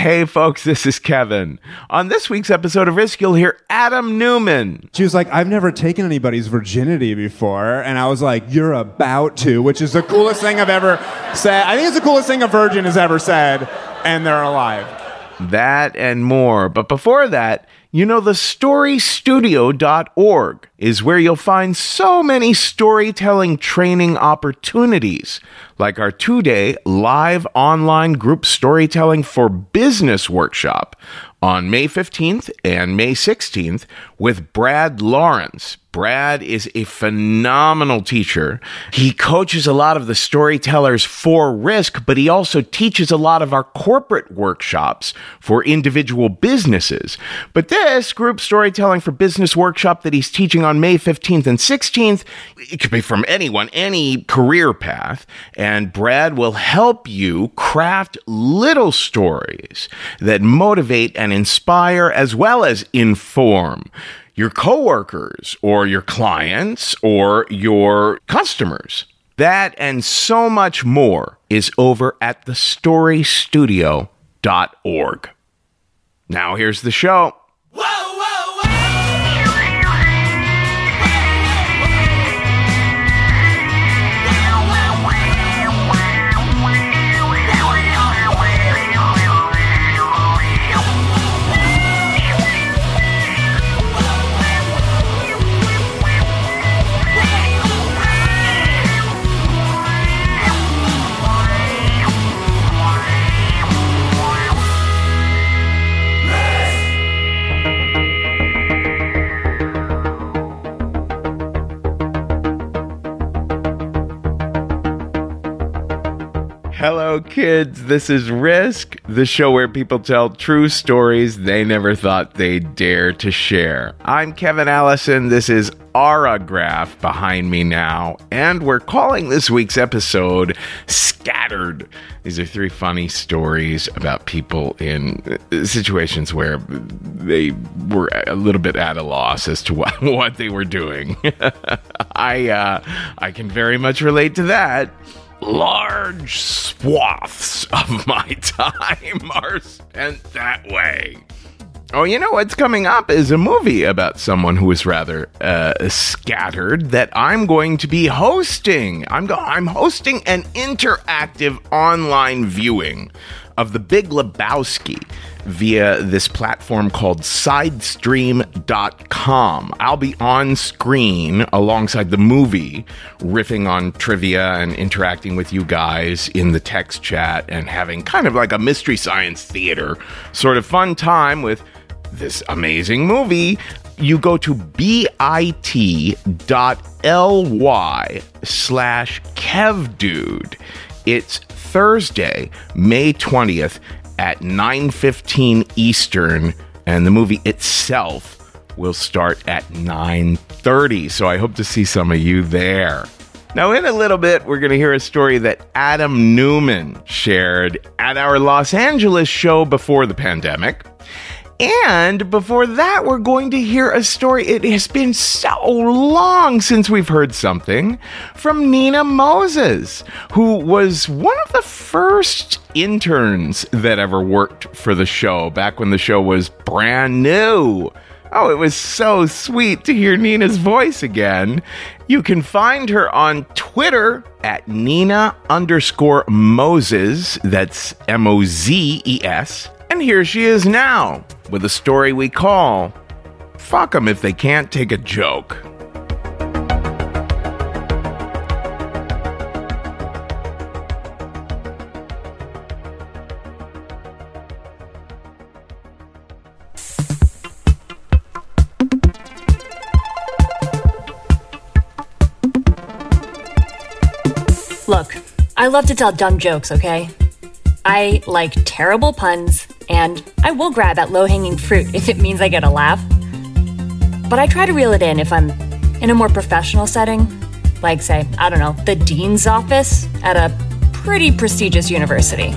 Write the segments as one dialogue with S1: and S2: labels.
S1: Hey folks, this is Kevin. On this week's episode of Risk, you'll hear Adam Newman.
S2: She was like, I've never taken anybody's virginity before. And I was like, you're about to, which is the coolest thing I've ever said. I think it's the coolest thing a virgin has ever said, and they're alive.
S1: That and more. But before that, you know, the storystudio.org is where you'll find so many storytelling training opportunities, like our 2-day live online group storytelling for business workshop on May 15th and May 16th with Brad Lawrence. Brad is a phenomenal teacher. He coaches a lot of the storytellers for Risk, but he also teaches a lot of our corporate workshops for individual businesses. But this group storytelling for business workshop that he's teaching on May 15th and 16th, it could be from anyone, any career path. And Brad will help you craft little stories that motivate and inspire as well as inform your coworkers or your clients or your customers. That and so much more is over at thestorystudio.org. Now here's the show. Hello, kids. This is Risk, the show where people tell true stories they never thought they'd dare to share. I'm Kevin Allison. This is Auragraph behind me now, and we're calling this week's episode Scattered. These are 3 funny stories about people in situations where they were a little bit at a loss as to what they were doing. I can very much relate to that. Large swaths of my time are spent that way. Oh, you know what's coming up is a movie about someone who is rather scattered that I'm going to be hosting. I'm hosting an interactive online viewing of The Big Lebowski via this platform called Sidestream.com. I'll be on screen alongside the movie, riffing on trivia and interacting with you guys in the text chat and having kind of like a Mystery Science Theater sort of fun time with this amazing movie. You go to bit.ly/KevDude. It's Thursday, May 20th at 9:15 Eastern, and the movie itself will start at 9:30, so I hope to see some of you there. Now, in a little bit, we're going to hear a story that Adam Newman shared at our Los Angeles show before the pandemic. And before that, we're going to hear a story. It has been so long since we've heard something from Nina Moses, who was one of the first interns that ever worked for the show back when the show was brand new. Oh, it was so sweet to hear Nina's voice again. You can find her on Twitter at Nina_Moses. That's Mozes. And here she is now with a story we call Fuck 'em if they can't take a joke.
S3: Look, I love to tell dumb jokes, okay? I like terrible puns, and I will grab at low-hanging fruit if it means I get a laugh. But I try to reel it in if I'm in a more professional setting, like, say, I don't know, the dean's office at a pretty prestigious university.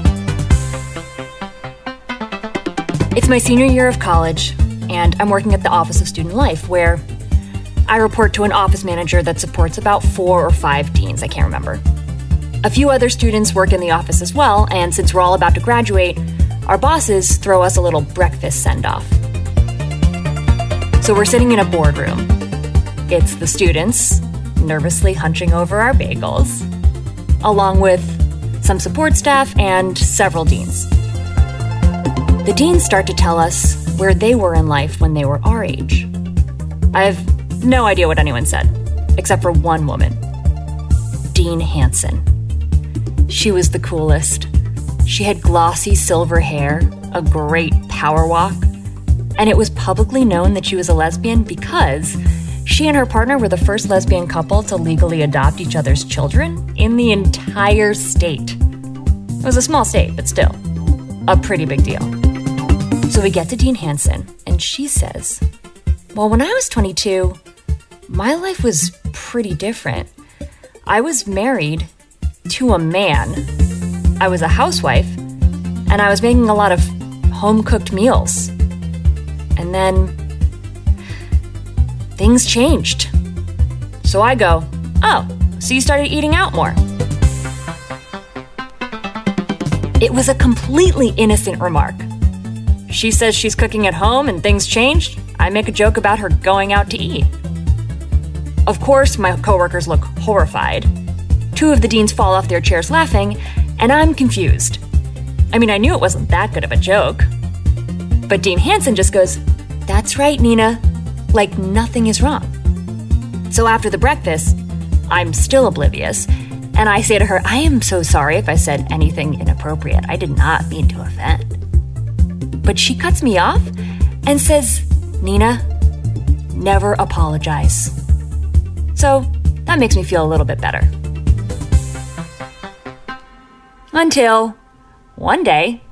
S3: It's my senior year of college, and I'm working at the Office of Student Life, where I report to an office manager that supports about 4 or 5 deans, I can't remember. A few other students work in the office as well, and since we're all about to graduate, our bosses throw us a little breakfast send-off. So we're sitting in a boardroom. It's the students, nervously hunching over our bagels, along with some support staff and several deans. The deans start to tell us where they were in life when they were our age. I have no idea what anyone said, except for one woman, Dean Hansen. She was the coolest. She had glossy silver hair, a great power walk, and it was publicly known that she was a lesbian because she and her partner were the first lesbian couple to legally adopt each other's children in the entire state. It was a small state, but still, a pretty big deal. So we get to Dean Hansen, and she says, well, when I was 22, my life was pretty different. I was married to a man. I was a housewife, and I was making a lot of home-cooked meals. And then things changed. So I go, oh, so you started eating out more. It was a completely innocent remark. She says she's cooking at home and things changed. I make a joke about her going out to eat. Of course, my coworkers look horrified. Two of the deans fall off their chairs laughing, and I'm confused. I mean, I knew it wasn't that good of a joke. But Dean Hansen just goes, that's right, Nina. Like nothing is wrong. So after the breakfast, I'm still oblivious, and I say to her, I am so sorry if I said anything inappropriate. I did not mean to offend. But she cuts me off and says, Nina, never apologize. So that makes me feel a little bit better. Until one day,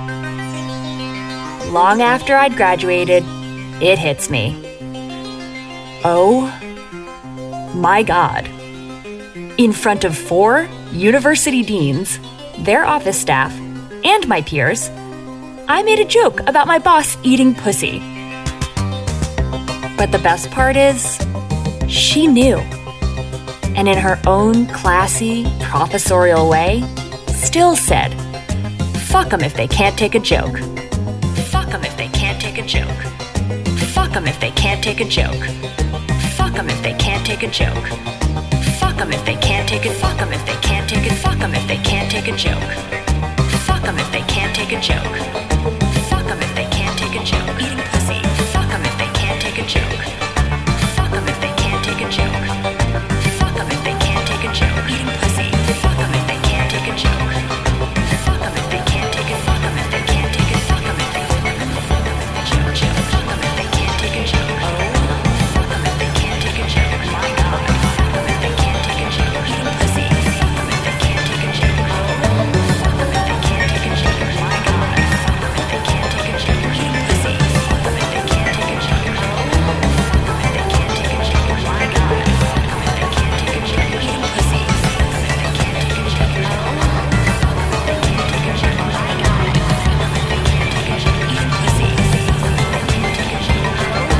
S3: long after I'd graduated, it hits me. Oh my God. In front of 4 university deans, their office staff, and my peers, I made a joke about my boss eating pussy. But the best part is, she knew. And in her own classy, professorial way, still said, fuck 'em if they can't take a joke. Fuck 'em if they can't take a joke. Fuck 'em if they can't take a joke. Fuck 'em if they can't take a joke. Fuck 'em if they can't take it. Fuck 'em if they can't take it. Fuck 'em if they can't take a joke. Fuck 'em if they can't take a joke. Fuck 'em if they can't take a joke. Eating pussy. Fuck 'em if they can't take a joke. Fuck 'em if they can't take a joke. Fuck 'em if they can't take a joke. Eating pussy. Fuck 'em if they can't take a joke. Fuck 'em if they can't take it. Fuck 'em if they can't take it. Fuck 'em if they can't take a joke. Fuck 'em if they can't take a joke. Fuck 'em if they can't take a joke. My God. Fuck 'em if they can't take a joke. Eating pussy. Fuck 'em if they can't take a joke. Fuck 'em if they can't take a joke. My God. Fuck 'em if they can't take a joke. Eating pussy. Fuck 'em if they can't take a joke. Fuck 'em if they can't take a joke. My God. Fuck 'em if they can't take a joke. Eating pussy. Fuck 'em if they can't take a joke. Fuck 'em if they can't take a joke. My God. Fuck 'em if they can't take a joke. Eating pussy. Fuck 'em if they can't take a joke.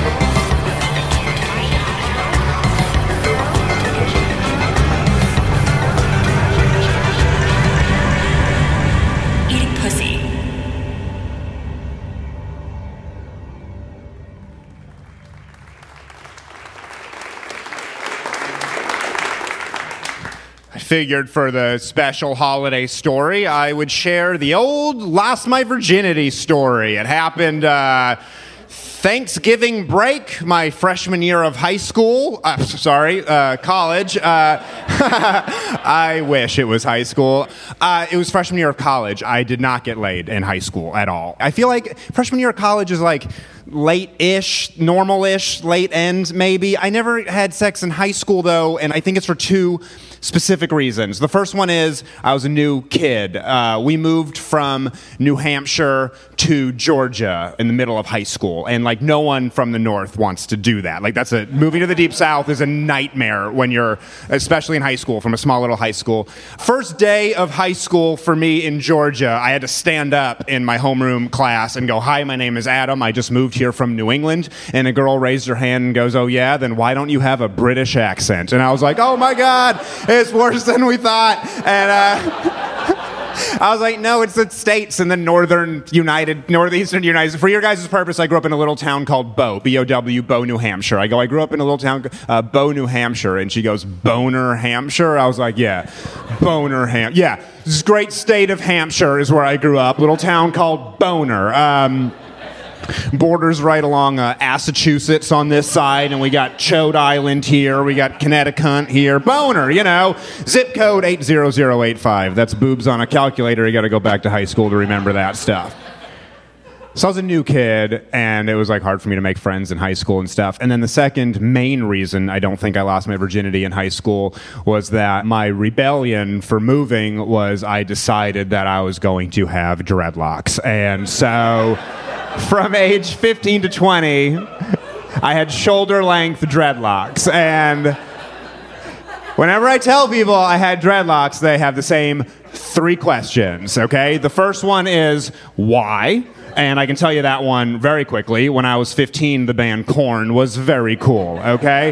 S3: Eating pussy.
S2: I figured for the special holiday story, I would share the old lost my virginity story. It happened Thanksgiving break, my freshman year of high school. College. I wish it was high school. It was freshman year of college. I did not get laid in high school at all. I feel like freshman year of college is like late-ish, normal-ish, late end maybe. I never had sex in high school though, and I think it's for 2 specific reasons. The first one is I was a new kid. We moved from New Hampshire to Georgia in the middle of high school, and like no one from the north wants to do that. Like moving to the deep south is a nightmare when you're, especially in high school, from a small little high school. First day of high school for me in Georgia, I had to stand up in my homeroom class and go, hi, my name is Adam. I just moved here from New England. And a girl raised her hand and goes, oh yeah, then why don't you have a British accent? And I was like, oh my God, it's worse than we thought. And I was like, no, it's the states in the northeastern United. For your guys' purpose, I grew up in a little town called Bow, B-O-W, Bow, New Hampshire. I grew up in a little town, Bow, New Hampshire. And she goes, Boner, Hampshire? I was like, yeah, Boner, yeah, this great state of Hampshire is where I grew up. Little town called Boner. Borders right along Massachusetts on this side, and we got Chode Island here, we got Connecticut here, Boner, zip code 80085. That's boobs on a calculator. You got to go back to high school to remember that stuff. So I was a new kid, and it was like hard for me to make friends in high school and stuff. And then the second main reason I don't think I lost my virginity in high school was that my rebellion for moving was I decided that I was going to have dreadlocks. And so from age 15 to 20, I had shoulder-length dreadlocks. And whenever I tell people I had dreadlocks, they have the same 3 questions, okay? The first one is, why? And I can tell you that one very quickly. When I was 15, the band Korn was very cool, okay?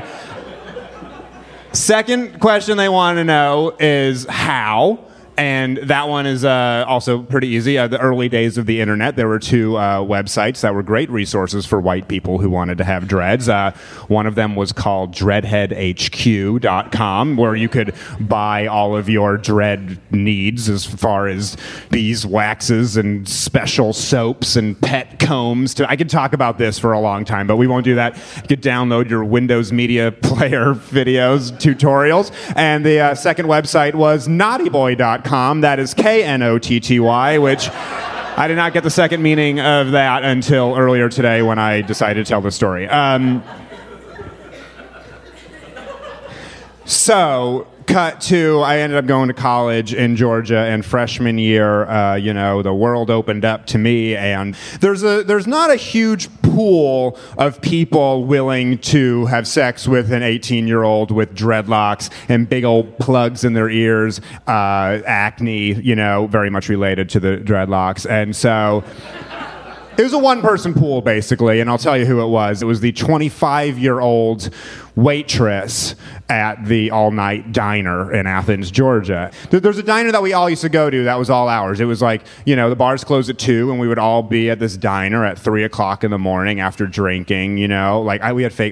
S2: Second question they want to know is how? And that one is also pretty easy. The early days of the internet, there were 2 websites that were great resources for white people who wanted to have dreads. One of them was called dreadheadhq.com, where you could buy all of your dread needs as far as beeswaxes and special soaps and pet combs. I could talk about this for a long time, but we won't do that. You could download your Windows Media Player videos, tutorials. And the second website was naughtyboy.com. That is Knotty, which I did not get the second meaning of that until earlier today when I decided to tell the story. So, cut to, I ended up going to college in Georgia, and freshman year, the world opened up to me, and there's not a huge pool of people willing to have sex with an 18-year-old with dreadlocks and big old plugs in their ears, acne, very much related to the dreadlocks. And so it was a one-person pool, basically, and I'll tell you who it was. It was the 25-year-old waitress at the all-night diner in Athens, Georgia. There's a diner that we all used to go to that was all hours. It was like, the bars closed at 2, and we would all be at this diner at 3 o'clock in the morning after drinking, we had fake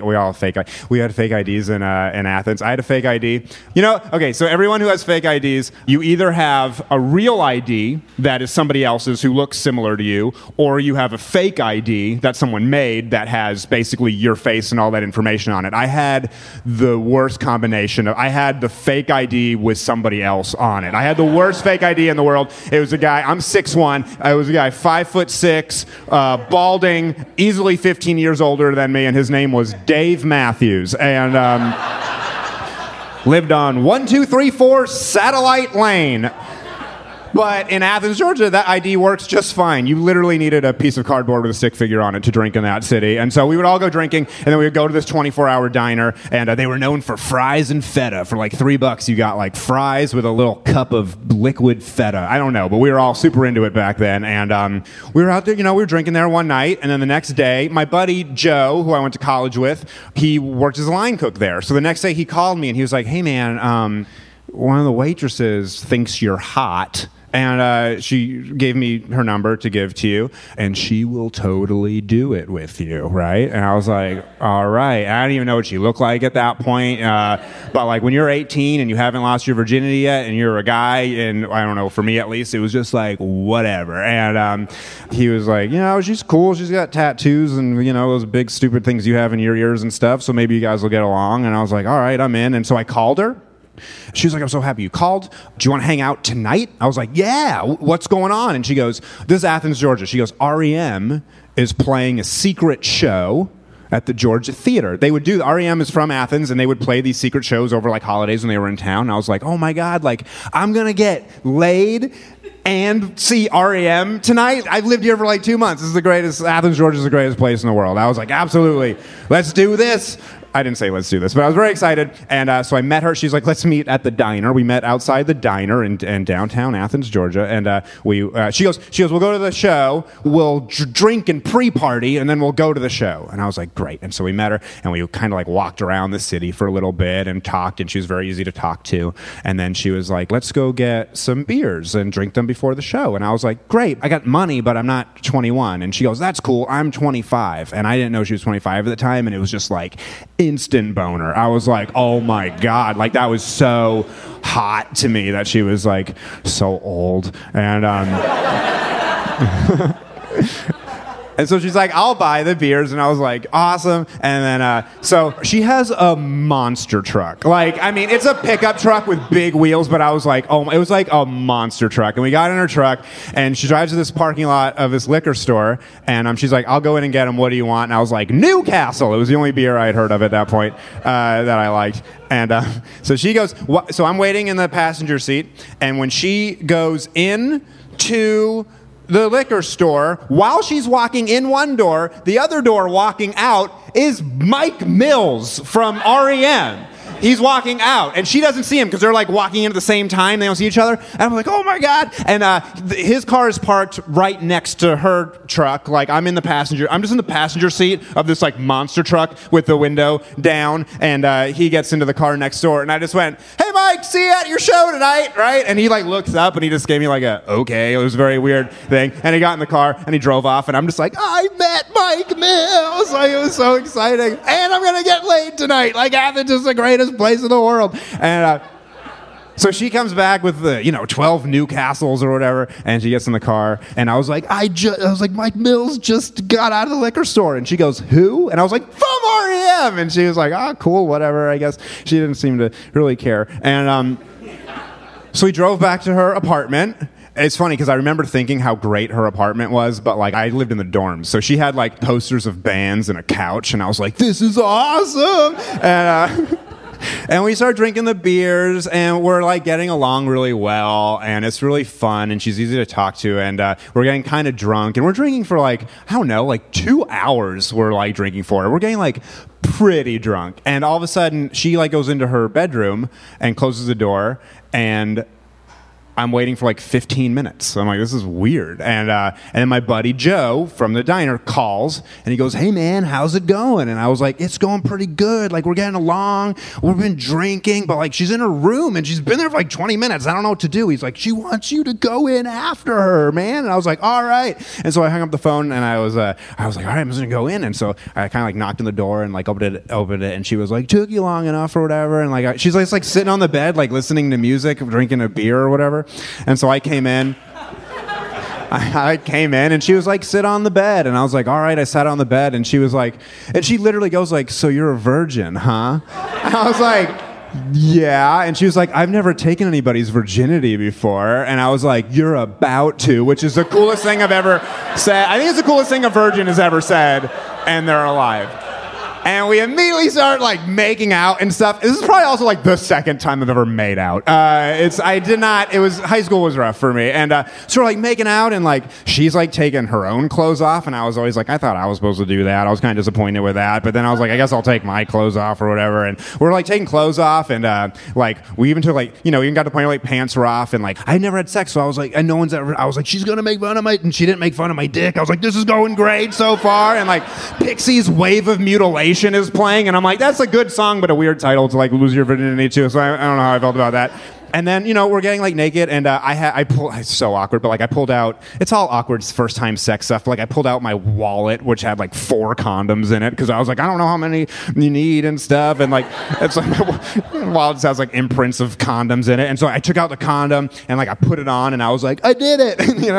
S2: IDs in Athens. I had a fake ID. Okay, so everyone who has fake IDs, you either have a real ID that is somebody else's who looks similar to you, or you have a fake ID that someone made that has basically your face and all that information on it. I had the worst combination I had the fake ID with somebody else on it. I had the worst fake ID in the world. It was a guy, I'm 6'1", it was a guy 5'6", balding, easily 15 years older than me, and his name was Dave Matthews, and lived on 1234 Satellite Lane. But in Athens, Georgia, that ID works just fine. You literally needed a piece of cardboard with a stick figure on it to drink in that city. And so we would all go drinking, and then we would go to this 24-hour diner, and they were known for fries and feta. For like $3, you got like fries with a little cup of liquid feta. I don't know, but we were all super into it back then. And we were out there, we were drinking there one night, and then the next day, my buddy Joe, who I went to college with, he worked as a line cook there. So the next day he called me, and he was like, hey man, one of the waitresses thinks you're hot. And she gave me her number to give to you, and she will totally do it with you, right? And I was like, all right. I didn't even know what she looked like at that point. But like when you're 18 and you haven't lost your virginity yet, and you're a guy, and I don't know, for me at least, it was just like, whatever. And he was like, she's cool. She's got tattoos and, those big stupid things you have in your ears and stuff, so maybe you guys will get along. And I was like, all right, I'm in. And so I called her. She was like, I'm so happy you called. Do you want to hang out tonight? I was like, yeah, what's going on? And she goes, this is Athens, Georgia. She goes, REM is playing a secret show at the Georgia Theater. REM is from Athens, and they would play these secret shows over like holidays when they were in town. And I was like, oh my God, like I'm going to get laid and see REM tonight. I've lived here for like 2 months. Athens, Georgia is the greatest place in the world. I was like, absolutely, let's do this. I didn't say let's do this, but I was very excited. And so I met her. She's like, let's meet at the diner. We met outside the diner in downtown Athens, Georgia. And she goes, we'll go to the show. We'll drink and pre-party, and then we'll go to the show. And I was like, great. And so we met her, and we kind of like walked around the city for a little bit and talked, and she was very easy to talk to. And then she was like, let's go get some beers and drink them before the show. And I was like, great. I got money, but I'm not 21. And she goes, that's cool. I'm 25. And I didn't know she was 25 at the time, and it was just like instant boner. I was like, oh my God. Like, that was so hot to me that she was like so old. And and so she's like, I'll buy the beers. And I was like, awesome. And then, so she has a monster truck. Like, I mean, it's a pickup truck with big wheels, but I was like, oh, it was like a monster truck. And we got in her truck, and she drives to this parking lot of this liquor store. And she's like, I'll go in and get them. What do you want? And I was like, Newcastle. It was the only beer I had heard of at that point that I liked. And so she goes, so I'm waiting in the passenger seat. And when she goes in to the liquor store, while she's walking in one door, the other door walking out is Mike Mills from REM. He's walking out, and she doesn't see him because they're like walking in at the same time. They don't see each other. And I'm like, oh my God. And his car is parked right next to her truck. Like, I'm just in the passenger seat of this like monster truck with the window down. And he gets into the car next door. And I just went, hey Mike, see you at your show tonight, right? And he like looks up, and he just gave me like okay. It was a very weird thing. And he got in the car, and he drove off. And I'm just like, I met Mike Mills. Like, it was so exciting. And I'm going to get laid tonight. Like, Athens is the greatest place in the world. And so she comes back with 12 Newcastles or whatever, and she gets in the car, and I was like, Mike Mills just got out of the liquor store. And she goes, who? And I was like, from REM. And she was like, oh, cool, whatever. I guess she didn't seem to really care. And so we drove back to her apartment. It's funny because I remember thinking how great her apartment was, but like I lived in the dorms, so she had like posters of bands and a couch, and I was like, this is awesome. And we start drinking the beers, and we're like getting along really well, and it's really fun, and she's easy to talk to, and we're getting kind of drunk, and we're drinking for like, I don't know, like 2 hours we're like drinking for. We're getting like pretty drunk, and all of a sudden she like goes into her bedroom and closes the door, and I'm waiting for like 15 minutes. So I'm like, this is weird. And then my buddy Joe from the diner calls, and he goes, hey man, how's it going? And I was like, it's going pretty good. Like, we're getting along. We've been drinking, but like, she's in her room, and she's been there for like 20 minutes. I don't know what to do. He's like, she wants you to go in after her, man. And I was like, all right. And so I hung up the phone, and I was like, all right, I'm just gonna go in. And so I kind of like knocked on the door and like opened it, and she was like, took you long enough or whatever. And like, she's like sitting on the bed, like listening to music, drinking a beer or whatever. And so I came in. I came in, and she was like, sit on the bed. And I was like, all right. I sat on the bed, and she was like, and she literally goes like, so you're a virgin, huh? And I was like, yeah. And she was like, I've never taken anybody's virginity before. And I was like, you're about to, which is the coolest thing I've ever said. I think it's the coolest thing a virgin has ever said, and they're alive. And we immediately start like making out and stuff. This is probably also like the second time I've ever made out. High school was rough for me. And so we're like making out, and like she's like taking her own clothes off. And I was always like, I thought I was supposed to do that. I was kind of disappointed with that. But then I was like, I guess I'll take my clothes off or whatever. And we're like taking clothes off, and like we even took like, even got to the point where like pants were off, and like I never had sex. So I was like, and I was like, she's going to make fun of and she didn't make fun of my dick. I was like, this is going great so far. And like Pixies' Wave of Mutilation is playing, and I'm like, that's a good song, but a weird title to like lose your virginity to. So I don't know how I felt about that. And then we're getting like naked, and it's so awkward, but like I pulled out, it's all awkward first time sex stuff. But, like I pulled out my wallet, which had like 4 condoms in it, because I was like, I don't know how many you need and stuff, and like it's like my wallet just has like imprints of condoms in it. And so I took out the condom, and like I put it on, and I was like, I did it.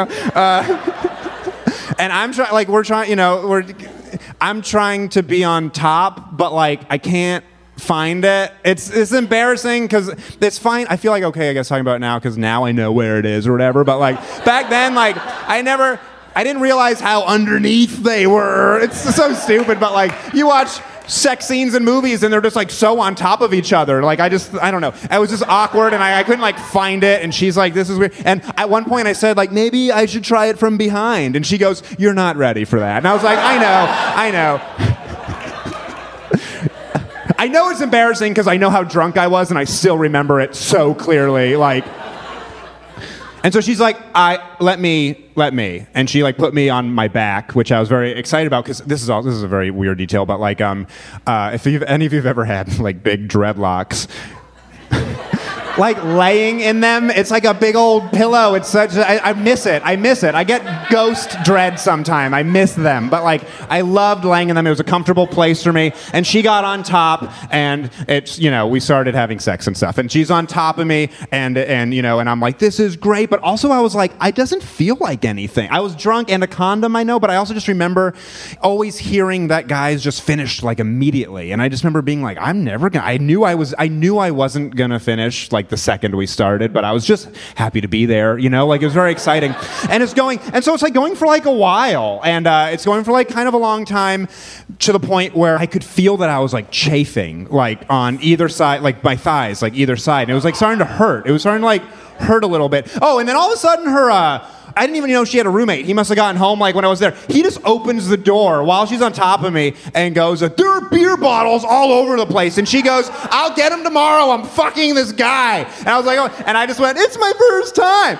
S2: And I'm trying, like I'm trying to be on top, but like I can't find it. It's embarrassing because it's fine. I feel like, okay, I guess talking about it now because now I know where it is or whatever. But like back then, like I didn't realize how underneath they were. It's so stupid, but like you watch sex scenes in movies and they're just like so on top of each other. Like I don't know. It was just awkward, and I couldn't like find it, and she's like, this is weird. And at one point I said like, maybe I should try it from behind, and she goes, you're not ready for that. And I was like, I know. I know it's embarrassing because I know how drunk I was and I still remember it so clearly. And so she's like, let me. And she like put me on my back, which I was very excited about because this is a very weird detail, but like if any of you have ever had like big dreadlocks, like laying in them, it's like a big old pillow. It's I miss it. I get ghost dread sometime. I miss them. But like I loved laying in them. It was a comfortable place for me. And she got on top and it's, we started having sex and stuff. And she's on top of me and I'm like, this is great. But also I was like, it doesn't feel like anything. I was drunk and a condom, I know, but I also just remember always hearing that guys just finished like immediately. And I just remember being like, I'm never gonna, I knew I wasn't gonna finish like the second we started, but I was just happy to be there, like it was very exciting. And so it's like going for like a while, and it's going for like kind of a long time, to the point where I could feel that I was like chafing, like on either side, like my thighs, like either side, and it was like starting to hurt. It was starting to like hurt a little bit. Oh, and then all of a sudden I didn't even know she had a roommate. He must have gotten home like when I was there. He just opens the door while she's on top of me and goes, there are beer bottles all over the place. And she goes, I'll get them tomorrow. I'm fucking this guy. And I was like, oh, and I just went, it's my first time.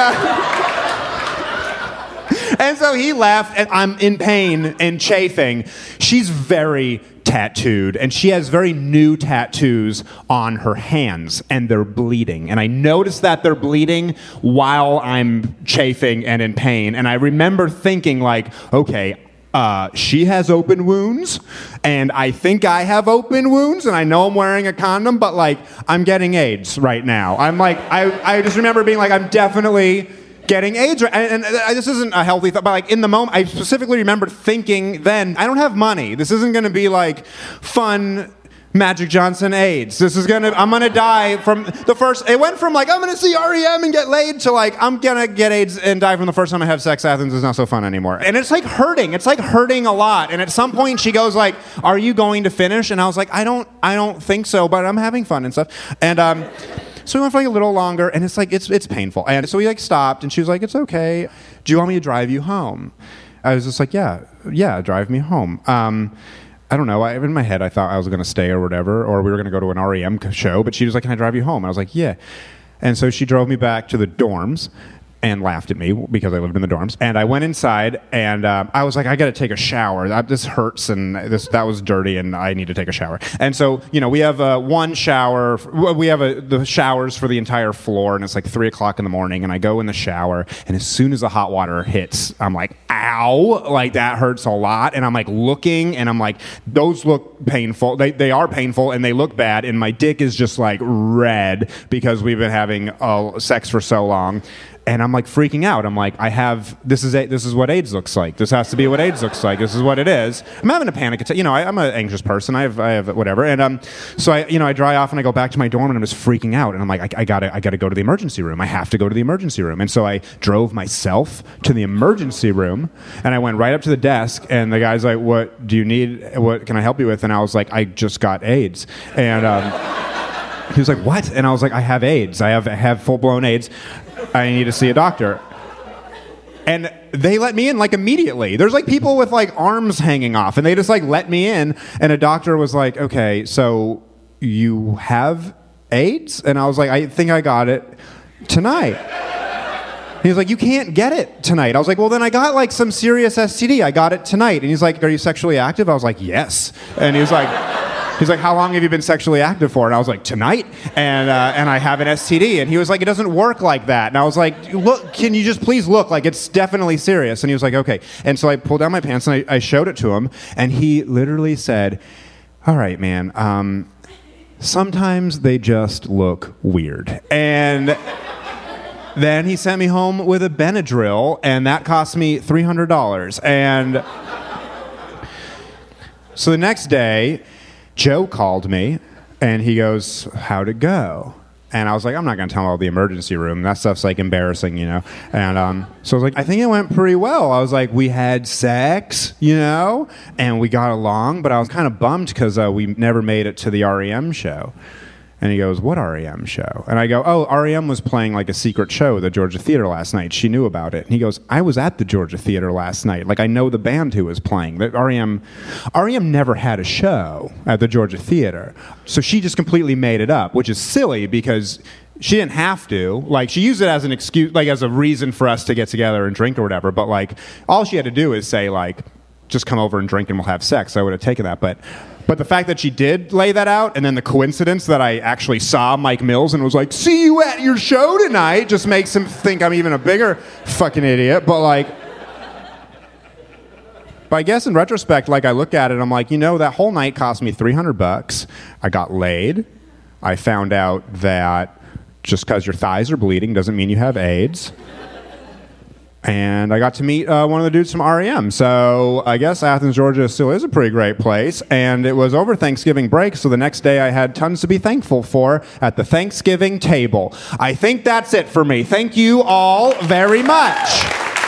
S2: And so he left, and I'm in pain and chafing. She's very tattooed, and she has very new tattoos on her hands, and they're bleeding. And I noticed that they're bleeding while I'm chafing and in pain. And I remember thinking like, okay, she has open wounds, and I think I have open wounds, and I know I'm wearing a condom, but like, I'm getting AIDS right now. I'm like, I just remember being like, I'm definitely getting AIDS, and this isn't a healthy thought, but like in the moment, I specifically remember thinking then, I don't have money. This isn't going to be like fun Magic Johnson AIDS. I'm going to die from the first, it went from like, I'm going to see REM and get laid to like, I'm going to get AIDS and die from the first time I have sex. Athens is not so fun anymore. And it's like hurting. It's like hurting a lot. And at some point she goes like, are you going to finish? And I was like, I don't think so, but I'm having fun and stuff. And, so we went for like a little longer, and it's like, it's painful. And so we like stopped, and she was like, it's okay. Do you want me to drive you home? I was just like, yeah, drive me home. I don't know. In my head, I thought I was going to stay or whatever, or we were going to go to an REM show, but she was like, can I drive you home? I was like, yeah. And so she drove me back to the dorms and laughed at me because I lived in the dorms. And I went inside, and I was like, I got to take a shower. This hurts, and that was dirty, and I need to take a shower. And so, we have one shower. We have the showers for the entire floor, and it's like 3 o'clock in the morning, and I go in the shower, and as soon as the hot water hits, I'm like, ow, like that hurts a lot. And I'm like looking, and I'm like, those look painful. They are painful, and they look bad, and my dick is just like red because we've been having sex for so long. And I'm like freaking out. I'm like, this is what AIDS looks like. This has to be what AIDS looks like. This is what it is. I'm having a panic attack. I'm an anxious person. I have whatever. And so I dry off and I go back to my dorm, and I'm just freaking out. And I'm like, I gotta go to the emergency room. I have to go to the emergency room. And so I drove myself to the emergency room, and I went right up to the desk, and the guy's like, what do you need? What can I help you with? And I was like, I just got AIDS. And he was like, what? And I was like, I have AIDS. I have full-blown AIDS. I need to see a doctor. And they let me in like immediately. There's like people with like arms hanging off, and they just like let me in. And a doctor was like, okay, so you have AIDS? And I was like, I think I got it tonight. He was like, you can't get it tonight. I was like, well, then I got like some serious STD. I got it tonight. And he's like, are you sexually active? I was like, yes. And he was like, how long have you been sexually active for? And I was like, tonight. And I have an STD. And he was like, it doesn't work like that. And I was like, look, can you just please look? Like, it's definitely serious. And he was like, okay. And so I pulled down my pants, and I showed it to him. And he literally said, all right, man, sometimes they just look weird. And then he sent me home with a Benadryl, and that cost me $300. And so the next day, Joe called me, and he goes, how'd it go? And I was like, I'm not going to tell him about the emergency room. That stuff's like embarrassing, And so I was like, I think it went pretty well. I was like, we had sex, and we got along, but I was kind of bummed because we never made it to the REM show. And he goes, what REM show? And I go, oh, REM was playing like a secret show at the Georgia Theater last night. She knew about it. And he goes, I was at the Georgia Theater last night. Like, I know the band who was playing. That REM never had a show at the Georgia Theater. So she just completely made it up, which is silly because she didn't have to. Like, she used it as an excuse, like as a reason for us to get together and drink or whatever. But like, all she had to do is say like, just come over and drink and we'll have sex. I would have taken that. But the fact that she did lay that out, and then the coincidence that I actually saw Mike Mills and was like, see you at your show tonight, just makes him think I'm even a bigger fucking idiot. But I guess in retrospect, like I look at it, I'm like, that whole night cost me $300. I got laid. I found out that just because your thighs are bleeding doesn't mean you have AIDS. And I got to meet one of the dudes from REM. So I guess Athens, Georgia still is a pretty great place. And it was over Thanksgiving break, so the next day I had tons to be thankful for at the Thanksgiving table. I think that's it for me. Thank you all very much.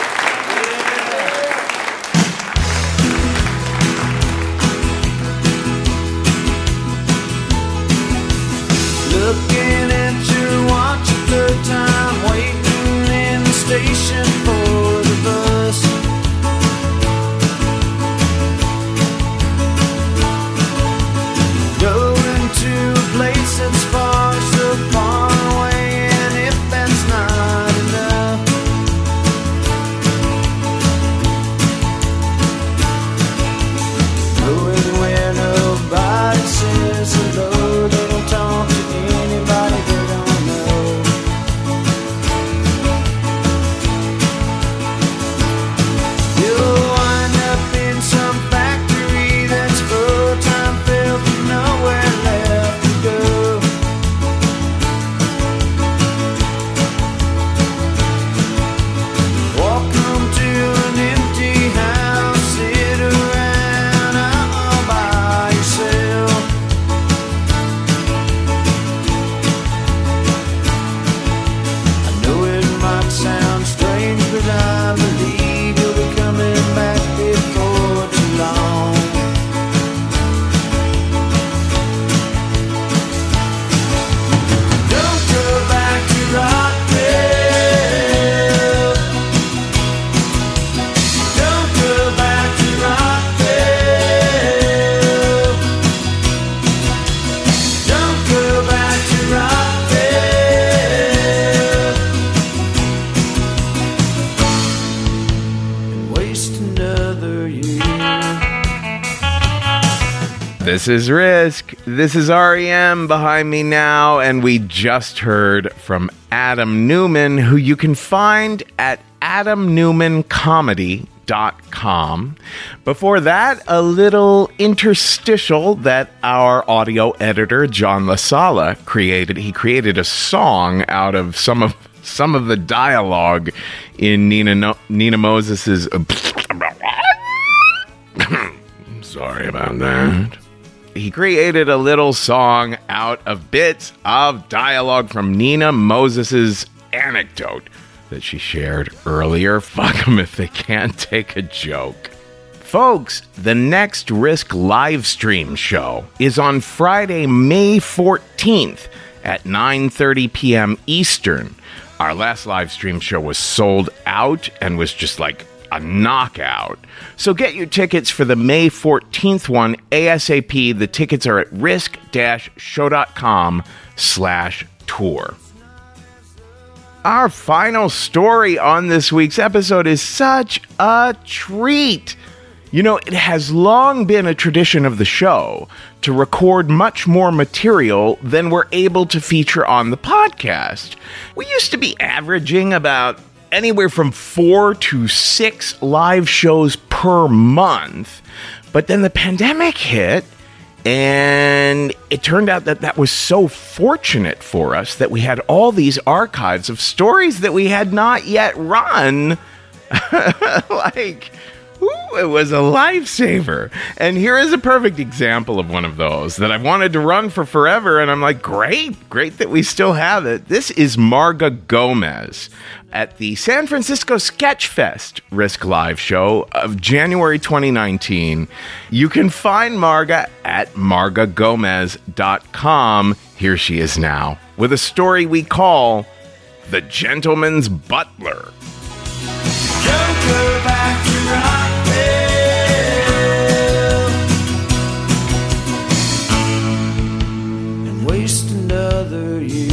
S4: Looking at your watch a third time, waiting in the station for the bus. Going to a place that's far, so far away, and if that's not enough, going where nobody says hello, they don't talk to anybody they don't know. You'll wind up in some factory that's full-time filled with nowhere left to go. Walk home to an empty house, sit around all by yourself. I know it might sound strange, but I believe you'll be coming back before too long. Don't go back to Rockville. Don't go back to Rockville. Don't go back to Rockville and waste another year.
S1: This is Risk. This is REM behind me now, and we just heard from Adam Newman, who you can find at adamnewmancomedy.com. Before that, a little interstitial that our audio editor, John LaSala, created. He created a song out of some of the dialogue in Nina Moses's... Sorry about that. He created a little song out of bits of dialogue from Nina Moses's anecdote that she shared earlier. Fuck them if they can't take a joke. Folks, the next Risk live stream show is on Friday, May 14th at 9:30 p.m. Eastern. Our last live stream show was sold out and was just like a knockout. So get your tickets for the May 14th one ASAP. The tickets are at risk-show.com/tour. Our final story on this week's episode is such a treat. It has long been a tradition of the show to record much more material than we're able to feature on the podcast. We used to be averaging about anywhere from 4 to 6 live shows per month. But then the pandemic hit, and it turned out that was so fortunate for us that we had all these archives of stories that we had not yet run. Like Ooh, it was a lifesaver. And here is a perfect example of one of those that I've wanted to run for forever. And I'm like, great that we still have it. This is Marga Gomez at the San Francisco Sketchfest Risk Live show of January 2019. You can find Marga at margagomez.com. Here she is now with a story we call The Gentleman's Butler.
S4: Don't go back to Rockville and waste another year.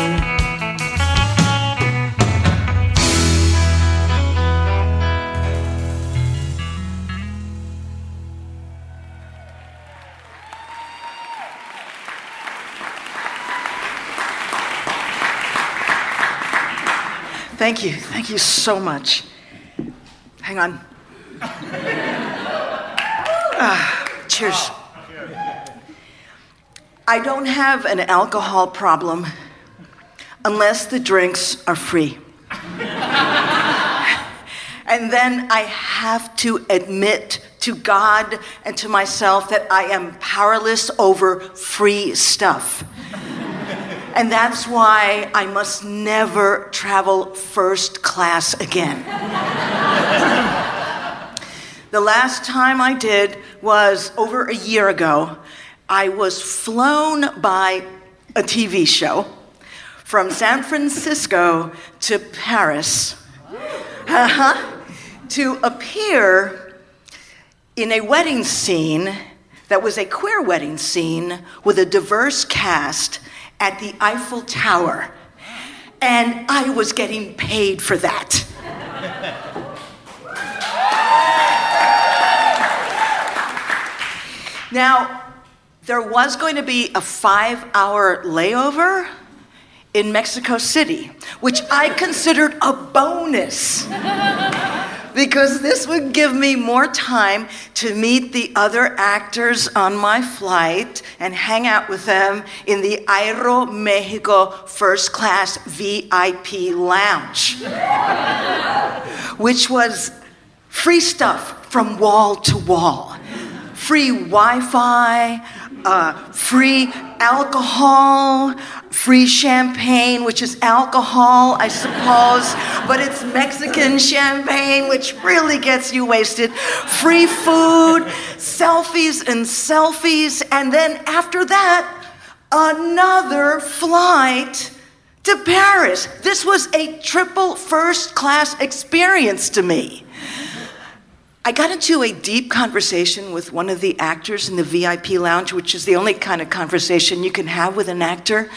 S5: Thank you. Thank you so much. Hang on. Cheers. I don't have an alcohol problem unless the drinks are free. And then I have to admit to God and to myself that I am powerless over free stuff. And that's why I must never travel first class again. The last time I did was over a year ago. I was flown by a TV show from San Francisco to Paris to appear in a wedding scene that was a queer wedding scene with a diverse cast at the Eiffel Tower, and I was getting paid for that. Now, there was going to be a 5-hour layover in Mexico City, which I considered a bonus. Because this would give me more time to meet the other actors on my flight and hang out with them in the Aeromexico First Class VIP Lounge, which was free stuff from wall to wall. Free Wi-Fi, free alcohol, free champagne, which is alcohol, I suppose, but it's Mexican champagne, which really gets you wasted. Free food, selfies and selfies, and then after that, another flight to Paris. This was a triple first-class experience to me. I got into a deep conversation with one of the actors in the VIP lounge, which is the only kind of conversation you can have with an actor.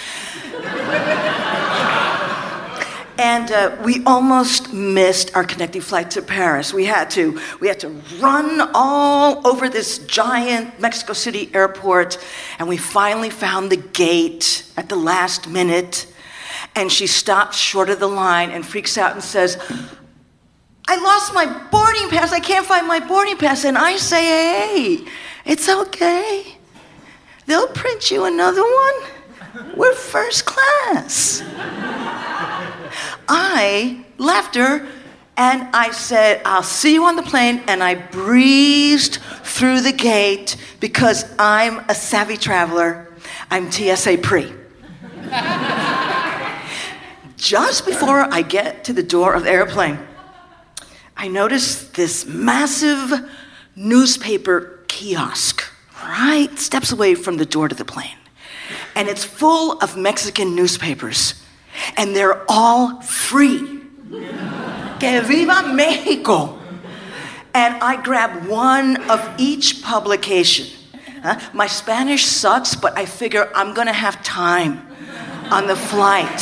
S5: And we almost missed our connecting flight to Paris. We had to run all over this giant Mexico City airport, and we finally found the gate at the last minute. And she stops short of the line and freaks out and says, "I lost my boarding pass. I can't find my boarding pass." And I say, "Hey, it's okay. They'll print you another one. We're first class." I left her and I said, "I'll see you on the plane." And I breezed through the gate because I'm a savvy traveler. I'm TSA pre. Just before I get to the door of the airplane, I noticed this massive newspaper kiosk right steps away from the door to the plane. And it's full of Mexican newspapers. And they're all free. Que viva Mexico! And I grab one of each publication. My Spanish sucks, but I figure I'm gonna have time on the flight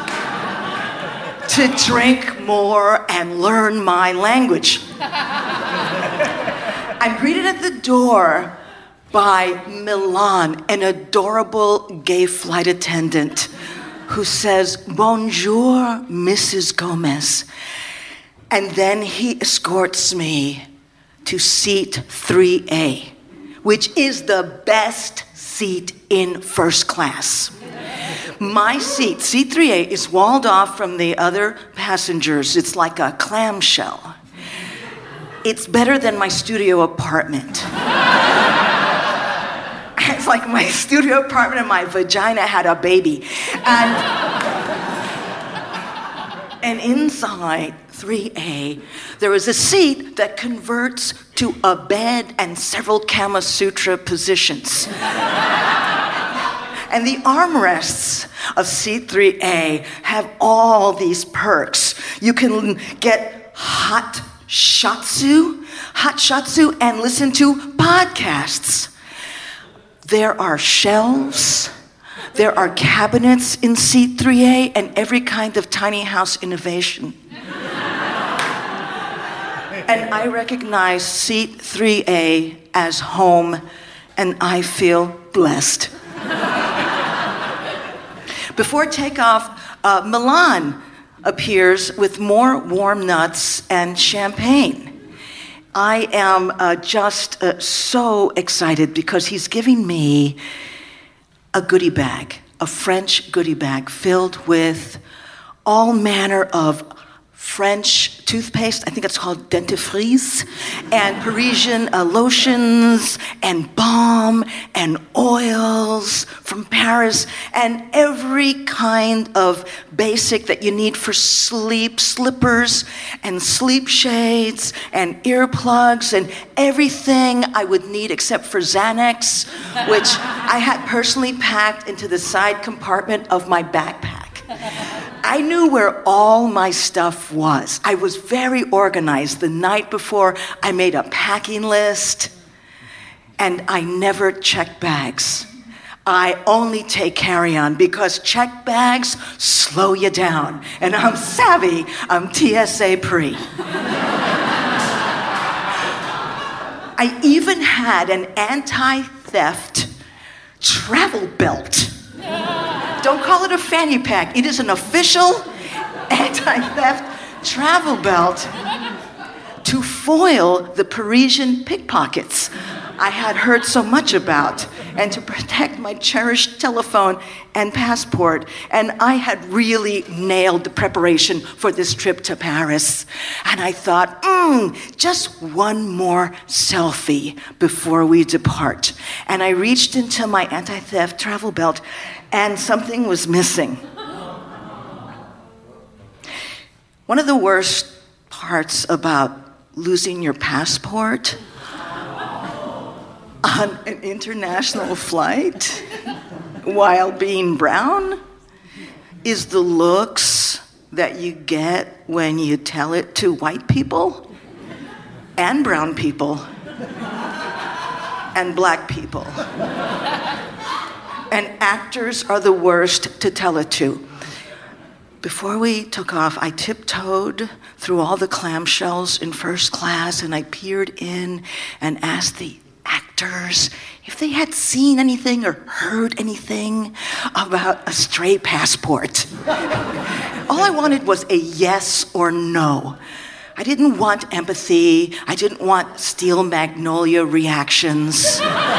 S5: to drink more and learn my language. I'm greeted at the door by Milan, an adorable gay flight attendant who says, "Bonjour, Mrs. Gomez." And then he escorts me to seat 3A, which is the best seat in first class. My seat, seat 3A, is walled off from the other passengers. It's like a clamshell. It's better than my studio apartment. It's like my studio apartment and my vagina had a baby. And inside 3A, there is a seat that converts to a bed and several Kama Sutra positions. And the armrests of seat 3A have all these perks. You can get hot shatsu, and listen to podcasts. There are shelves, there are cabinets in seat 3A, and every kind of tiny house innovation. And I recognize seat 3A as home, and I feel blessed. Before takeoff, Milan appears with more warm nuts and champagne. I am just so excited because he's giving me a goodie bag, a French goodie bag filled with all manner of French toothpaste, I think it's called dentifrice, and Parisian lotions, and balm, and oils from Paris, and every kind of basic that you need for sleep, slippers, and sleep shades, and earplugs, and everything I would need except for Xanax, which I had personally packed into the side compartment of my backpack. I knew where all my stuff was. I was very organized. The night before, I made a packing list, and I never check bags. I only take carry-on because check bags slow you down. And I'm savvy. I'm TSA pre. I even had an anti-theft travel belt. Don't call it a fanny pack. It is an official anti-theft travel belt to foil the Parisian pickpockets I had heard so much about, and to protect my cherished telephone and passport. And I had really nailed the preparation for this trip to Paris. And I thought, just one more selfie before we depart. And I reached into my anti-theft travel belt, and something was missing. One of the worst parts about losing your passport on an international flight while being brown is the looks that you get when you tell it to white people and brown people and black people. And actors are the worst to tell it to. Before we took off, I tiptoed through all the clamshells in first class, and I peered in and asked the actors if they had seen anything or heard anything about a stray passport. All I wanted was a yes or no. I didn't want empathy. I didn't want Steel Magnolia reactions.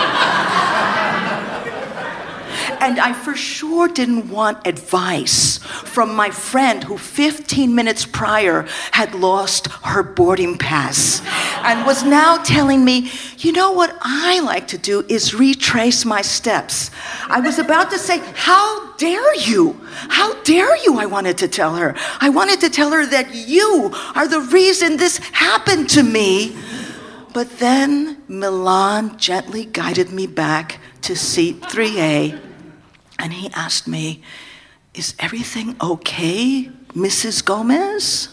S5: And I for sure didn't want advice from my friend who 15 minutes prior had lost her boarding pass and was now telling me, you know what I like to do is retrace my steps. I was about to say, how dare you? How dare you, I wanted to tell her. I wanted to tell her that you are the reason this happened to me. But then Milan gently guided me back to seat 3A. And he asked me, is everything okay, Mrs. Gomez?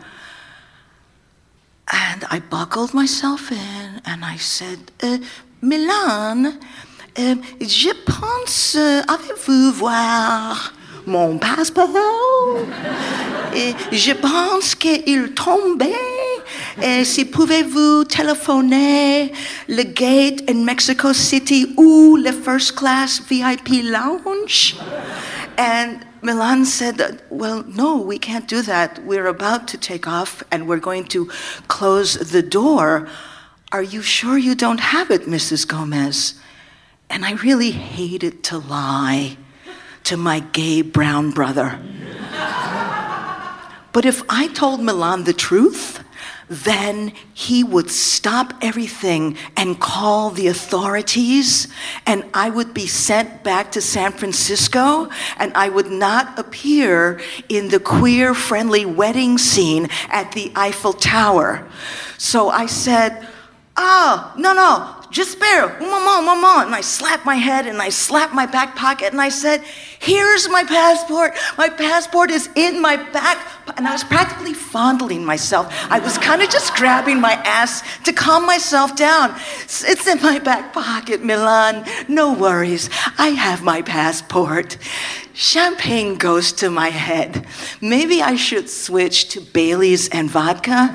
S5: And I buckled myself in and I said, Milan, je pense, avez-vous voir mon passeport? Je pense qu'il tombait. Si pouvez-vous téléphoner le gate in Mexico City ou le first class VIP lounge? And Milan said, well, no, we can't do that. We're about to take off and we're going to close the door. Are you sure you don't have it, Mrs. Gomez? And I really hated to lie to my gay brown brother. But if I told Milan the truth, then he would stop everything and call the authorities, and I would be sent back to San Francisco, and I would not appear in the queer-friendly wedding scene at the Eiffel Tower. So I said, "Oh, no, j'espère, maman." And I slapped my head and I slapped my back pocket and I said, "Here's my passport. My passport is in my back." And I was practically fondling myself. I was kind of just grabbing my ass to calm myself down. "It's in my back pocket, Milan. No worries. I have my passport." Champagne goes to my head. Maybe I should switch to Baileys and vodka.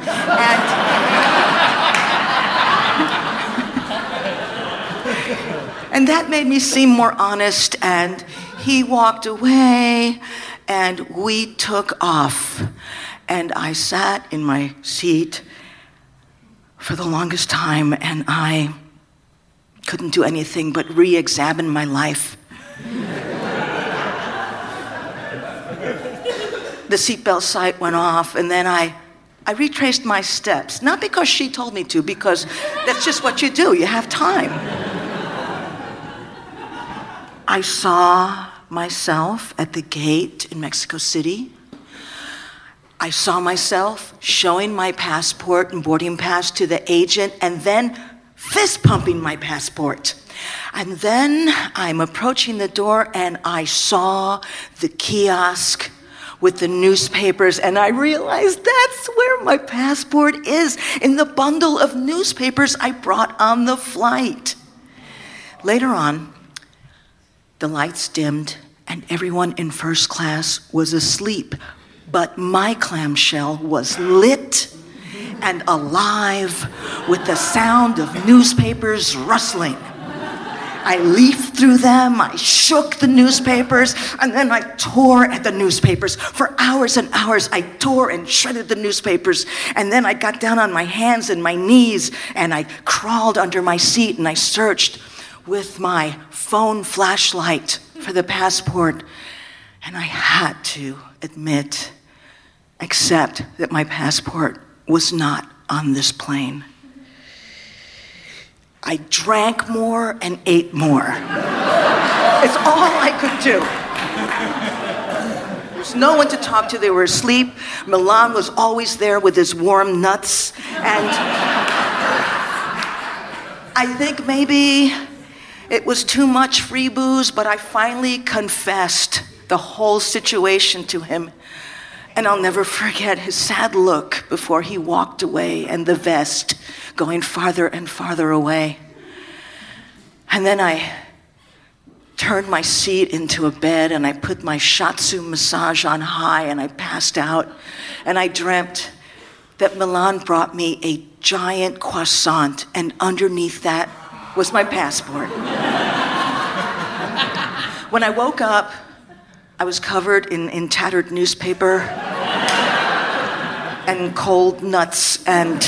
S5: And that made me seem more honest, and he walked away, and we took off. And I sat in my seat for the longest time, and I couldn't do anything but re-examine my life. The seatbelt sight went off, and then I retraced my steps. Not because she told me to, because that's just what you do. You have time. I saw myself at the gate in Mexico City. I saw myself showing my passport and boarding pass to the agent and then fist pumping my passport. And then I'm approaching the door and I saw the kiosk with the newspapers, and I realized that's where my passport is, in the bundle of newspapers I brought on the flight. Later on, the lights dimmed and everyone in first class was asleep, but my clamshell was lit and alive with the sound of newspapers rustling. I leafed through them, I shook the newspapers, and then I tore at the newspapers. For hours and hours, I tore and shredded the newspapers, and then I got down on my hands and my knees, and I crawled under my seat, and I searched with my phone flashlight for the passport, and I had to accept that my passport was not on this plane. I drank more and ate more. It's all I could do. There's no one to talk to. They were asleep. Milan was always there with his warm nuts. And I think maybe it was too much free booze, but I finally confessed the whole situation to him. And I'll never forget his sad look before he walked away, and the vest going farther and farther away. And then I turned my seat into a bed, and I put my shiatsu massage on high, and I passed out. And I dreamt that Milan brought me a giant croissant, and underneath that was my passport. When I woke up, I was covered in tattered newspaper and cold nuts, and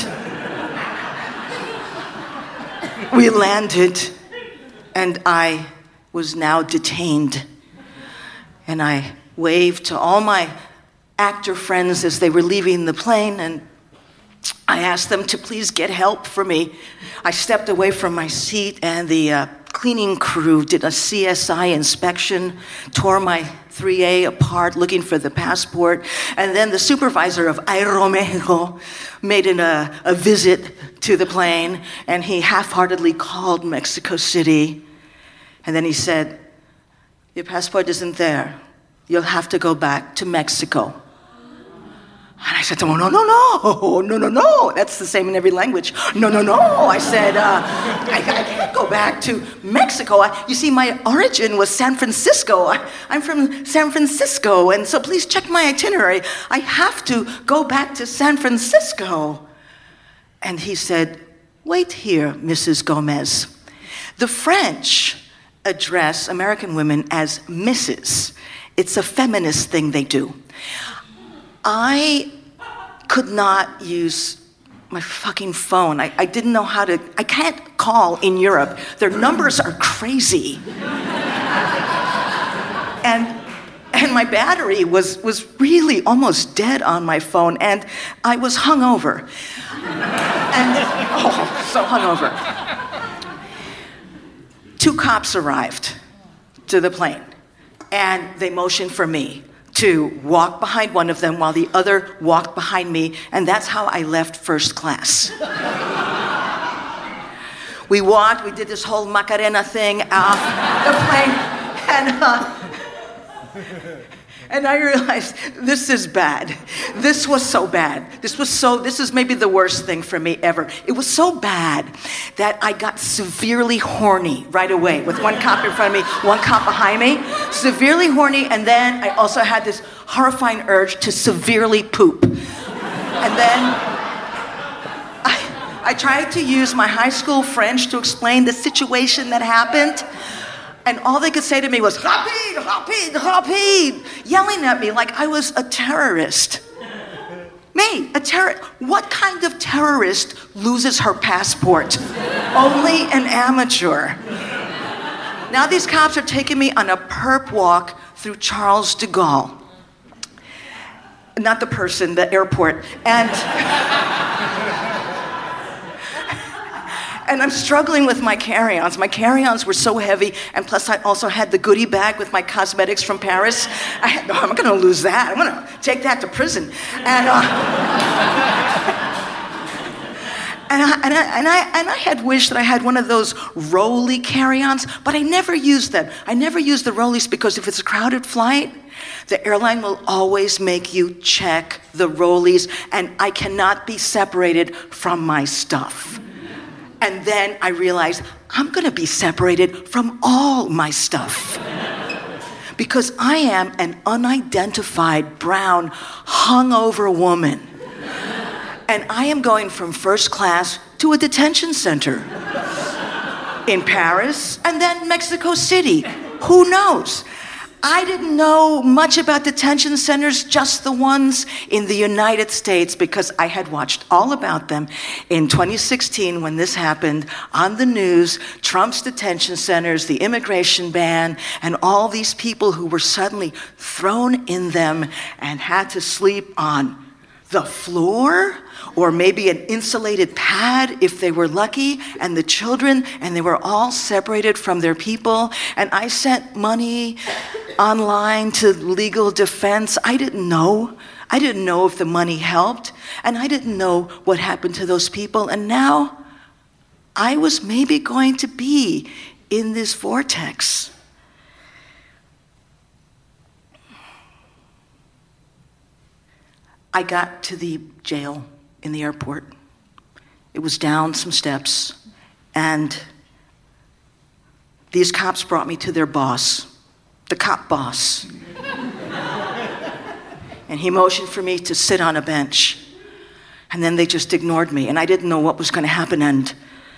S5: we landed, and I was now detained. And I waved to all my actor friends as they were leaving the plane, and I asked them to please get help for me. I stepped away from my seat, and the cleaning crew did a CSI inspection, tore my 3A apart looking for the passport, and then the supervisor of Aeromexico made a visit to the plane, and he half-heartedly called Mexico City, and then he said, "Your passport isn't there. You'll have to go back to Mexico." And I said to him, no. That's the same in every language. No. I said, I can't go back to Mexico. You see, my origin was San Francisco. I'm from San Francisco, and so please check my itinerary. I have to go back to San Francisco. And he said, "Wait here, Mrs. Gomez. The French address American women as Mrs. It's a feminist thing they do. I could not use my fucking phone. I didn't know how to, I can't call in Europe. Their numbers are crazy. And and my battery was really almost dead on my phone, and I was hungover. So hungover. 2 cops arrived to the plane, and they motioned for me to walk behind one of them while the other walked behind me, and that's how I left first class. We walked, we did this whole Macarena thing off the plane, and I realized this is bad. This was so bad. This is maybe the worst thing for me ever. It was so bad that I got severely horny right away with 1 cop in front of me, 1 cop behind me. Severely horny, and then I also had this horrifying urge to severely poop. And then I tried to use my high school French to explain the situation that happened. And all they could say to me was, rapide, rapide, rapide, yelling at me like I was a terrorist. Me, a terrorist. What kind of terrorist loses her passport? Only an amateur. Now these cops are taking me on a perp walk through Charles de Gaulle. Not the person, the airport. And I'm struggling with my carry-ons. My carry-ons were so heavy, and plus I also had the goodie bag with my cosmetics from Paris. I'm gonna lose that. I'm gonna take that to prison. And I had wished that I had one of those rolly carry-ons, but I never used them. I never used the rollies because if it's a crowded flight, the airline will always make you check the rollies, and I cannot be separated from my stuff. And then I realized I'm gonna be separated from all my stuff. Because I am an unidentified, brown, hungover woman. And I am going from first class to a detention center in Paris and then Mexico City. Who knows? I didn't know much about detention centers, just the ones in the United States, because I had watched all about them in 2016 when this happened on the news, Trump's detention centers, the immigration ban, and all these people who were suddenly thrown in them and had to sleep on the floor, or maybe an insulated pad if they were lucky, and the children, and they were all separated from their people. And I sent money online to legal defense. I didn't know if the money helped, and I didn't know what happened to those people. And now I was maybe going to be in this vortex. I got to the jail in the airport. It was down some steps, and these cops brought me to their boss, the cop boss. And he motioned for me to sit on a bench. And then they just ignored me, and I didn't know what was going to happen, and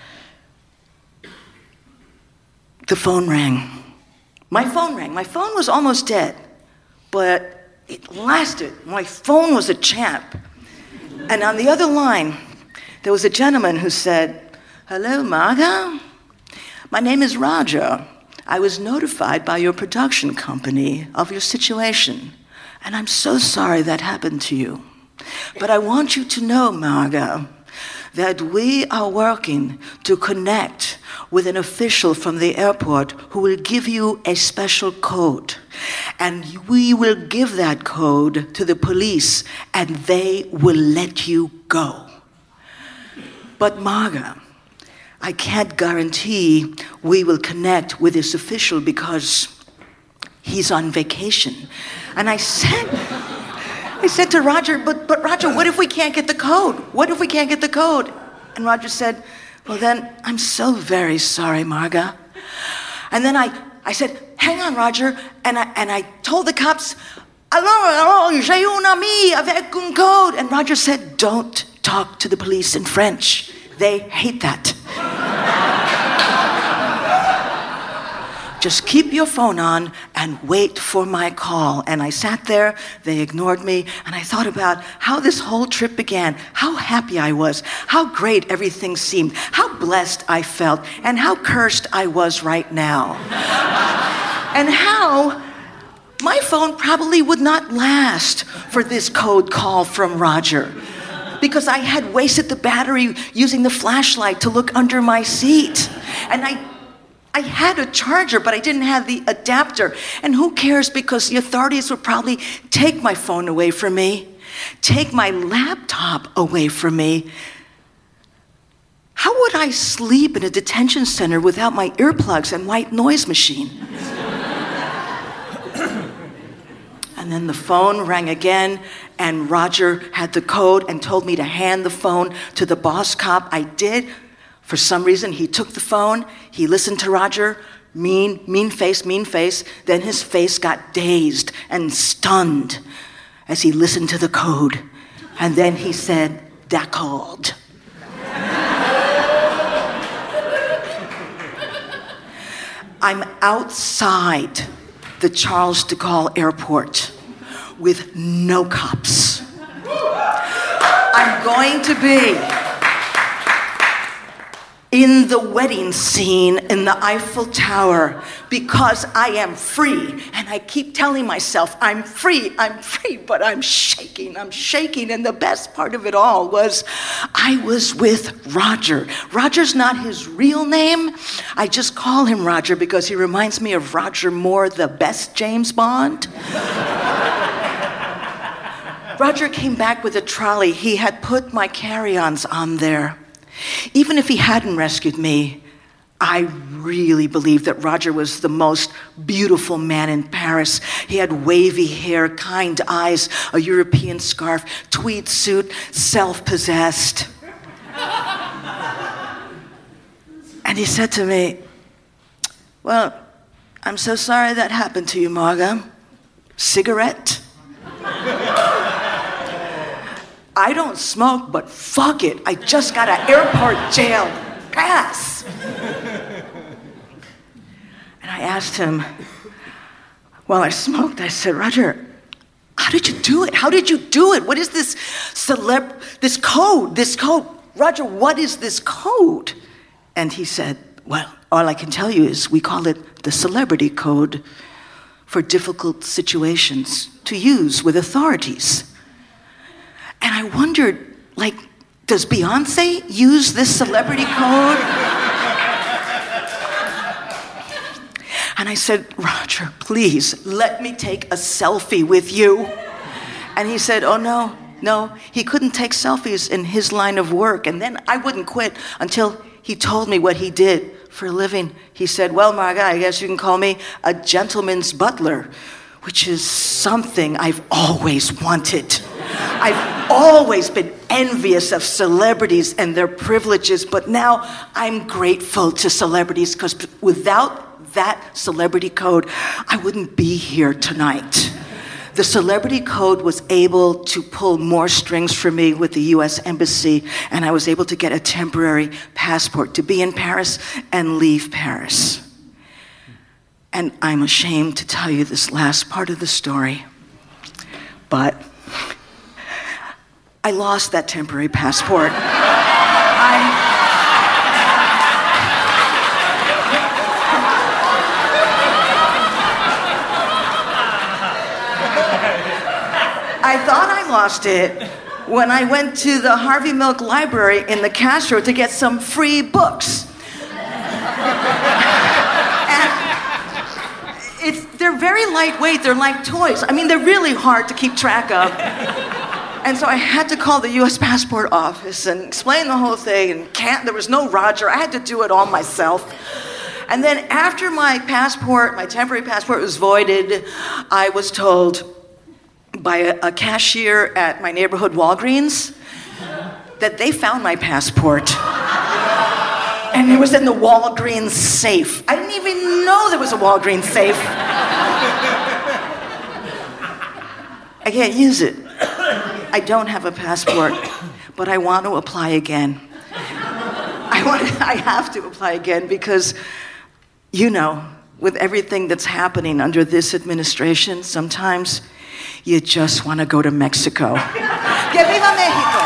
S5: the phone rang. My phone rang. My phone was almost dead, but it lasted. My phone was a champ. And on the other line, there was a gentleman who said, "Hello, Marga. My name is Roger. I was notified by your production company of your situation, and I'm so sorry that happened to you. But I want you to know, Marga, that we are working to connect with an official from the airport who will give you a special code. And we will give that code to the police, and they will let you go. But Marga, I can't guarantee we will connect with this official because he's on vacation." And I said to Roger, but Roger, what if we can't get the code? What if we can't get the code? And Roger said, "Well then, I'm so very sorry, Marga." And then I said, "Hang on, Roger," and I told the cops, "Alors, j'ai un ami avec un code." And Roger said, "Don't talk to the police in French. They hate that. Just keep your phone on and wait for my call." And I sat there, they ignored me, and I thought about how this whole trip began, how happy I was, how great everything seemed, how blessed I felt, and how cursed I was right now. And my phone probably would not last for this code call from Roger because I had wasted the battery using the flashlight to look under my seat. And I had a charger, but I didn't have the adapter. And who cares, because the authorities would probably take my phone away from me, take my laptop away from me. How would I sleep in a detention center without my earplugs and white noise machine? And then the phone rang again, and Roger had the code and told me to hand the phone to the boss cop. I did. For some reason, he took the phone, he listened to Roger, mean face. Then his face got dazed and stunned as he listened to the code. And then he said, "D'accord." I'm outside the Charles de Gaulle airport with no cops. I'm going to be in the wedding scene in the Eiffel Tower because I am free. And I keep telling myself, I'm free, but I'm shaking. And the best part of it all was I was with Roger. Roger's not his real name. I just call him Roger because he reminds me of Roger Moore, the best James Bond. Roger came back with a trolley. He had put my carry-ons on there. Even if he hadn't rescued me, I really believe that Roger was the most beautiful man in Paris. He had wavy hair, kind eyes, a European scarf, tweed suit, self-possessed. And he said to me, "Well, I'm so sorry that happened to you, Marga. Cigarette?" I don't smoke, but fuck it. I just got an airport jail pass. And I asked him, while I smoked, I said, "Roger, how did you do it? How did you do it? What is this this code? Roger, what is this code?" And he said, "Well, all I can tell you is we call it the celebrity code for difficult situations to use with authorities." And I wondered, does Beyonce use this celebrity code? And I said, "Roger, please, let me take a selfie with you." And he said, "Oh, no, he couldn't take selfies in his line of work." And then I wouldn't quit until he told me what he did for a living. He said, "Well, Marga, I guess you can call me a gentleman's butler," which is something I've always wanted. I've always been envious of celebrities and their privileges, but now I'm grateful to celebrities because without that celebrity code, I wouldn't be here tonight. The celebrity code was able to pull more strings for me with the U.S. Embassy, and I was able to get a temporary passport to be in Paris and leave Paris. And I'm ashamed to tell you this last part of the story, but I lost that temporary passport. I thought I lost it when I went to the Harvey Milk Library in the Castro to get some free books. They're very lightweight, they're like toys. I mean, they're really hard to keep track of. And so I had to call the U.S. passport office and explain the whole thing, and there was no Roger, I had to do it all myself. And then after my temporary passport was voided, I was told by a cashier at my neighborhood Walgreens that they found my passport. And it was in the Walgreens safe. I didn't even know there was a Walgreens safe. I can't use it. I don't have a passport, but I want to apply again. I have to apply again because, with everything that's happening under this administration, sometimes you just want to go to Mexico. ¡Que viva México!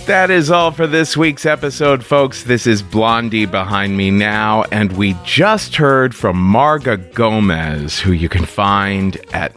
S1: That is all for this week's episode, folks. This is Blondie behind me now, and we just heard from Marga Gomez, who you can find at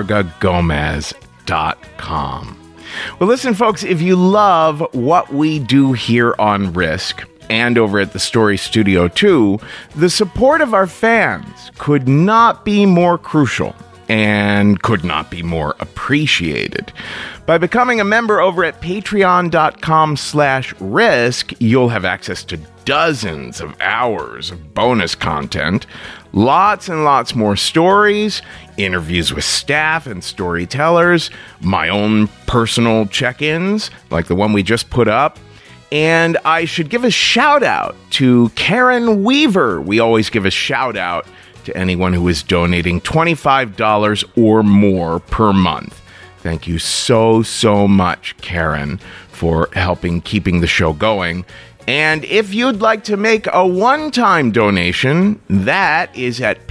S1: margagomez.com. Well, listen, folks, if you love what we do here on Risk, and over at the Story Studio too, the support of our fans could not be more crucial and could not be more appreciated. By becoming a member over at patreon.com/risk, you'll have access to dozens of hours of bonus content, lots and lots more stories, interviews with staff and storytellers, my own personal check-ins, like the one we just put up. And I should give a shout out to Karen Weaver. We always give a shout out to anyone who is donating $25 or more per month. Thank you so much, Karen, for helping keeping the show going. And if you'd like to make a one-time donation, that is at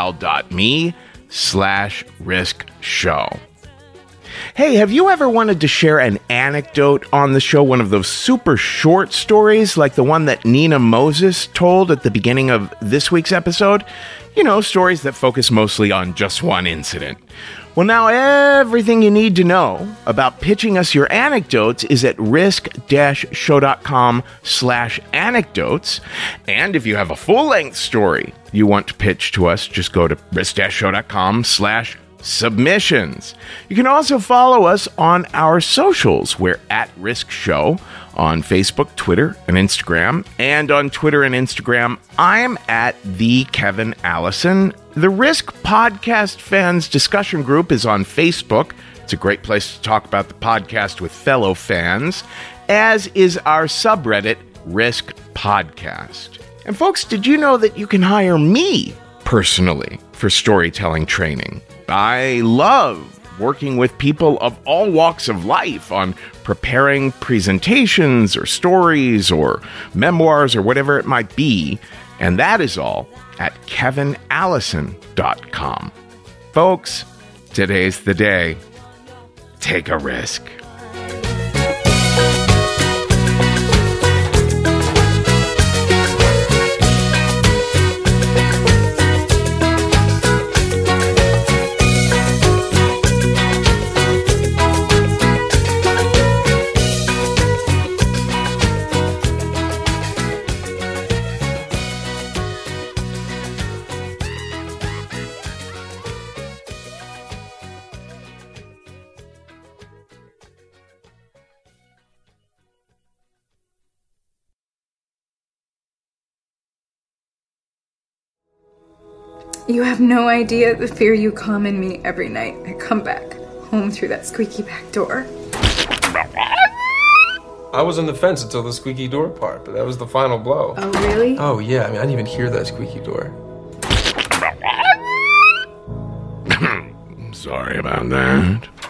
S1: paypal.me/riskshow. Hey, have you ever wanted to share an anecdote on the show? One of those super short stories like the one that Nina Moses told at the beginning of this week's episode? You know, stories that focus mostly on just one incident. Well, now everything you need to know about pitching us your anecdotes is at risk-show.com/anecdotes. And if you have a full-length story you want to pitch to us, just go to risk-show.com/submissions. You can also follow us on our socials. We're at Risk Show on Facebook, Twitter, and Instagram. And on Twitter and Instagram, I'm at the Kevin Allison. The Risk Podcast Fans discussion group is on Facebook. It's a great place to talk about the podcast with fellow fans, as is our subreddit, Risk Podcast. And folks, did you know that you can hire me personally for storytelling training? I love working with people of all walks of life on preparing presentations or stories or memoirs or whatever it might be. And that is all at kevinallison.com. Folks, today's the day. Take a risk.
S6: You have no idea the fear you calm in me every night I come back home through that squeaky back door.
S7: I was on the fence until the squeaky door part, but that was the final blow.
S6: Oh, really?
S7: Oh, yeah. I mean, I didn't even hear that squeaky door.
S1: Sorry about that.